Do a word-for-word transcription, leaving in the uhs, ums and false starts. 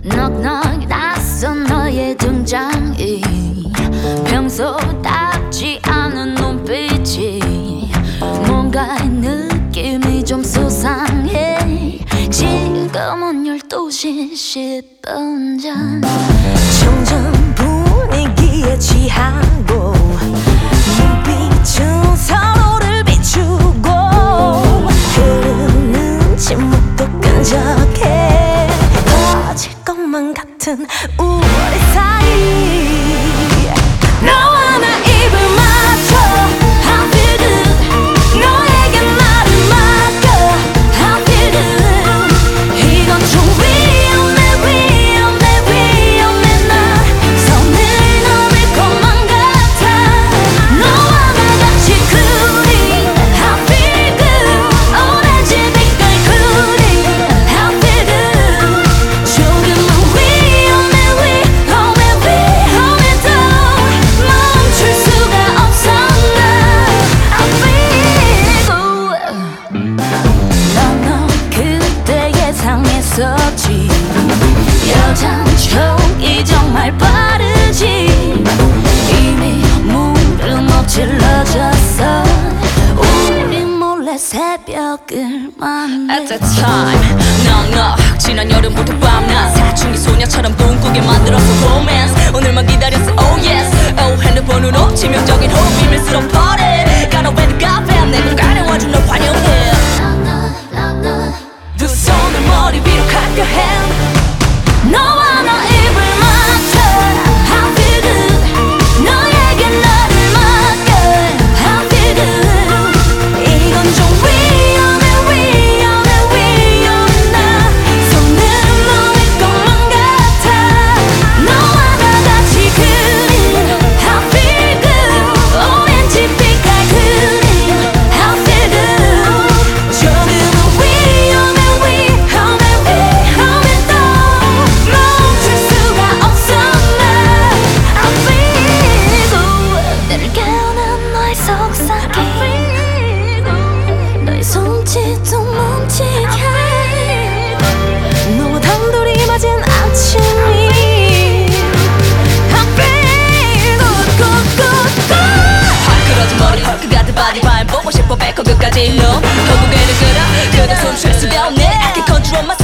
넉넉 낯선 너의 등장이 평소답지 않은 눈빛이 뭔가 느낌이 좀 수상해. 지금은 열두 시 십 분 전 점점 분위기에 취하고 눈빛은 서로를 비추고 흐르는 침묵도 끈적해. 터질 것만 같은 우리 사이 너와 나 입을 맞춰 I feel good. 너에게 나를 맡겨 I feel good. 이건 좀 위험해 위험해 위험해 나 손을 넘을 것만 같아. 너와 나 같이 cooling I feel good. 오렌지 빛깔 cooling I feel good. 조금은 위험해 위험해 위험해도 멈출 수가 없어 나 I feel good. 넌 그때 예상했었지. 여잔 촉이 정말 빠르지. 이미 물은 엎질러졌어. 우리 몰래 새벽을 만나. At that time 넉넉 지난 여름부터 밤낮 사춘기 소녀처럼 꿈꾸게 만들었어 romance. 오늘만 기다렸어 oh yes. oh 핸드폰으로 치명적인 호흡 비밀스러운 party. Got away the cafe 내 공간에 와준 널 환영해. 두 손을 머리 위로 clap your hand. 너와 나 입을 맞춰 I feel good. 너에게 나를 맡겨 I feel good. 이건 좀 위험해 위험해 위험해 나 손을 놓을 것만 같아. 너와 나 같이 cooling I feel good. 오렌지 빛깔 cooling I feel good. 조금은 위험해 위험해 위험해도 멈출 수가 없어 나 I feel good. 나를 깨우는 너의 속삭임 너의 손짓도 멈추게. 너와 단둘이 맞은 아침이 I feel good good good good. 화끈어진 머리 헐크 같은 바디 바인 보고 싶어 배꼽 끝까지 너 거북이를 끌어 그래도 숨 쉴 수가 없네 I can control myself.